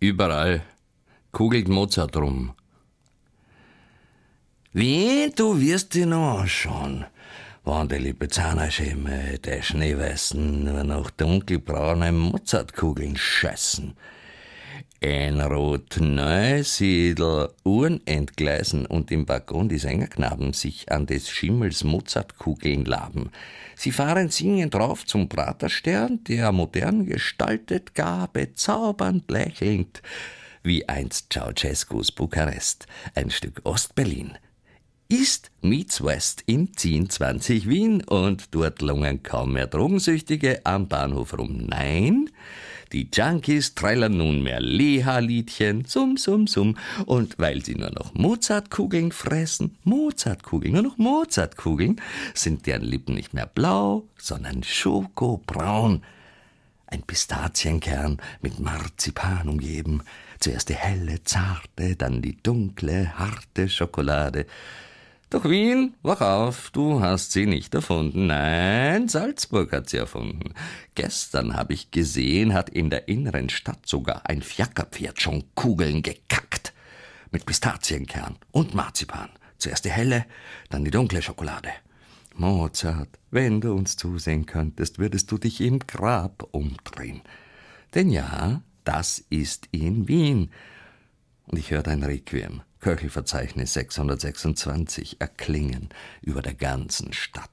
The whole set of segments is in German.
Überall kugelt Mozart rum. Wie, du wirst dich noch anschauen, wenn die Lipizzaner-Schemme, der Schneeweißen, nur noch dunkelbraune Mozartkugeln scheißen. In Rot-Neusiedl Uhren entgleisen und im Waggon die Sängerknaben sich an des Schimmels Mozartkugeln laben. Sie fahren singend drauf zum Praterstern, der modern gestaltet, gar bezaubernd lächelnd, wie einst Ceausescus Bukarest, ein Stück Ostberlin. East meets West in 1020 Wien und dort lungern kaum mehr Drogensüchtige am Bahnhof rum. Nein, die Junkies trällern nunmehr Leha-Liedchen, summ, summ, summ. Und weil sie nur noch Mozartkugeln fressen, nur noch Mozartkugeln, sind deren Lippen nicht mehr blau, sondern schokobraun. Ein Pistazienkern mit Marzipan umgeben, zuerst die helle, zarte, dann die dunkle, harte Schokolade. Doch Wien, wach auf, du hast sie nicht erfunden. Nein, Salzburg hat sie erfunden. Gestern habe ich gesehen, hat in der inneren Stadt sogar ein Fiakerpferd schon Kugeln gekackt. Mit Pistazienkern und Marzipan. Zuerst die helle, dann die dunkle Schokolade. Mozart, wenn du uns zusehen könntest, würdest du dich im Grab umdrehen. Denn ja, das ist in Wien. Und ich höre dein Requiem, Köchelverzeichnis 626, erklingen über der ganzen Stadt.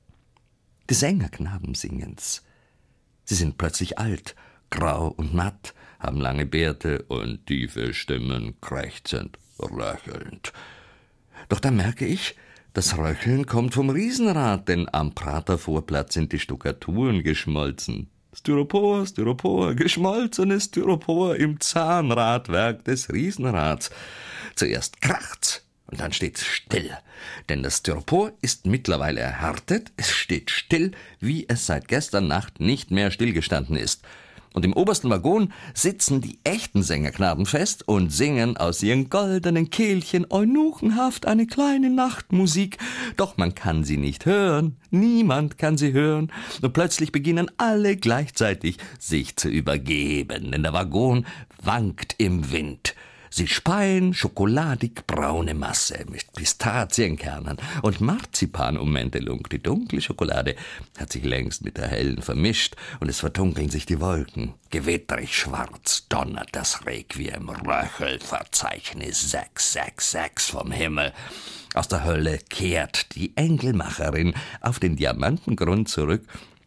Die Sängerknaben singen's. Sie sind plötzlich alt, grau und matt, haben lange Bärte und tiefe Stimmen, krächzend, röchelnd. Doch da merke ich, das Röcheln kommt vom Riesenrad, denn am Pratervorplatz sind die Stuckaturen geschmolzen. Styropor, Styropor, geschmolzenes Styropor im Zahnradwerk des Riesenrads. Zuerst kracht's und dann steht's still, denn das Styropor ist mittlerweile erhärtet, es steht still, wie es seit gestern Nacht nicht mehr stillgestanden ist. Und im obersten Waggon sitzen die echten Sängerknaben fest und singen aus ihren goldenen Kehlchen eunuchenhaft eine kleine Nachtmusik. Doch man kann sie nicht hören, niemand kann sie hören. Und plötzlich beginnen alle gleichzeitig sich zu übergeben, denn der Waggon wankt im Wind. Sie speien schokoladig braune Masse mit Pistazienkernen und Marzipanummantelung. Die dunkle Schokolade hat sich längst mit der hellen vermischt und es verdunkeln sich die Wolken. Gewitterig schwarz donnert das Requiem, Röchelverzeichnis 666 vom Himmel. Aus der Hölle kehrt die Engelmacherin auf den Diamantengrund zurück.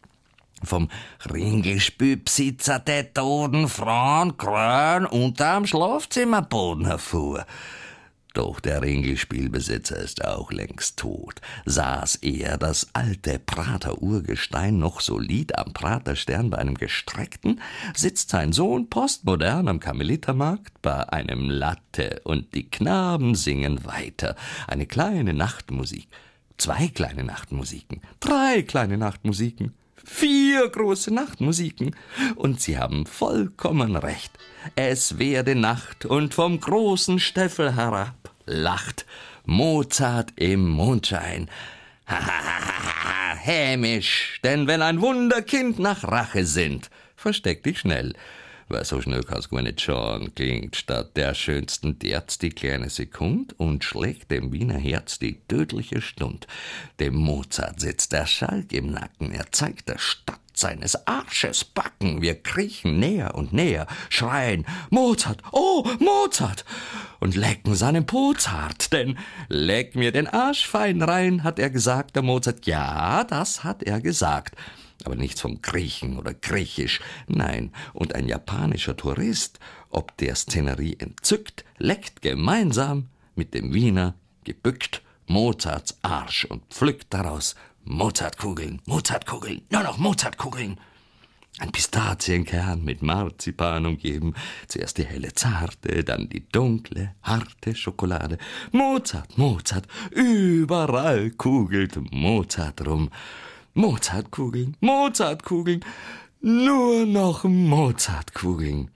Vom Ringelspüb sitzt der toten Frauen grün unterm Schlafzimmerboden hervor. Doch der Ringelspielbesitzer ist auch längst tot. Saß er, das alte Prater-Urgestein, noch solid am Praterstern bei einem Gestreckten, sitzt sein Sohn postmodern am Karmelitermarkt bei einem Latte und die Knaben singen weiter. Eine kleine Nachtmusik, 2 kleine Nachtmusiken, 3 kleine Nachtmusiken, 4 große Nachtmusiken. Und sie haben vollkommen recht. Es werde Nacht und vom großen Steffel herab lacht Mozart im Mondschein. Ha, ha, ha, ha, hämisch, denn wenn ein Wunderkind nach Rache sinnt, versteck dich schnell. Weil so schnell kann's gar nicht schauen, klingt statt der schönsten Terz die kleine Sekund und schlägt dem Wiener Herz die tödliche Stund. Dem Mozart sitzt der Schalk im Nacken, er zeigt der Stadt seines Arsches Backen. Wir kriechen näher und näher, schreien Mozart, oh Mozart, und lecken seinen Pozart, denn leck mir den Arsch fein rein, hat er gesagt, der Mozart. Ja, das hat er gesagt. Aber nichts vom Griechen oder Griechisch, nein, und ein japanischer Tourist, ob der Szenerie entzückt, leckt gemeinsam mit dem Wiener gebückt Mozarts Arsch und pflückt daraus Mozartkugeln, Mozartkugeln, nur noch Mozartkugeln. Ein Pistazienkern mit Marzipan umgeben, zuerst die helle, zarte, dann die dunkle, harte Schokolade. Mozart, Mozart, überall kugelt Mozart rum. Mozartkugeln, Mozartkugeln, nur noch Mozartkugeln.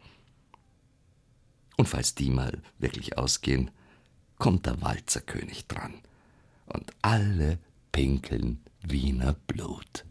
Und falls die mal wirklich ausgehen, kommt der Walzerkönig dran. Und alle pinkeln Wiener Blut.